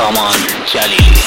سامان جلیلی.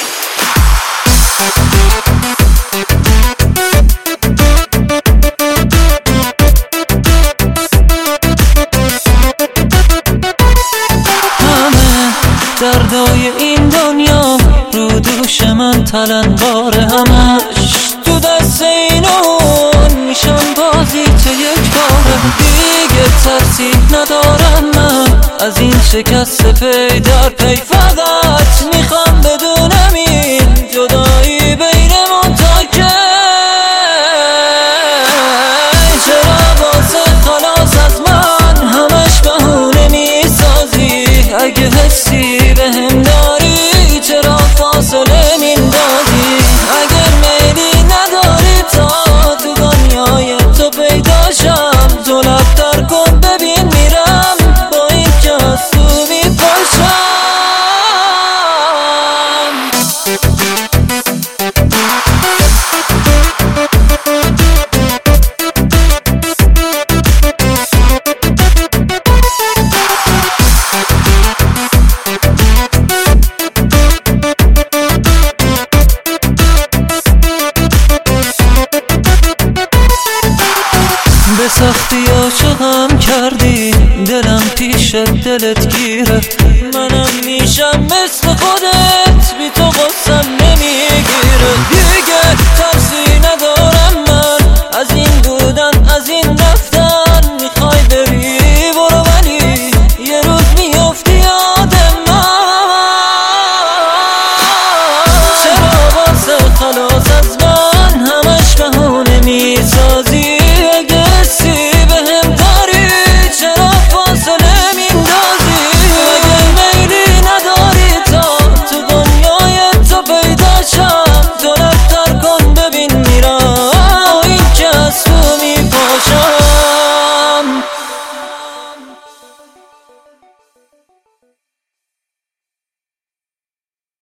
دردای این دنیا رو دوش من تلنبار، همش تو دست اینون میشم بازی چه یک باره. دیگه ترسی ندارم من از این شکست پی در پی، فقط میخوام بدونم این جدایی بینمون تا که چرا واسه خلاص از من همش بهونه میسازی. اگه حسی بهم داری چرا فاصله میندازی؟ اگر میلی نداری تا تو دنیای تو پیداشم، تو لفتر کن ببین میرم با این که از تو میپاشم. به سختی عاشقم کردی، دلم پیش دلت گیره، منم میشم مثل خودت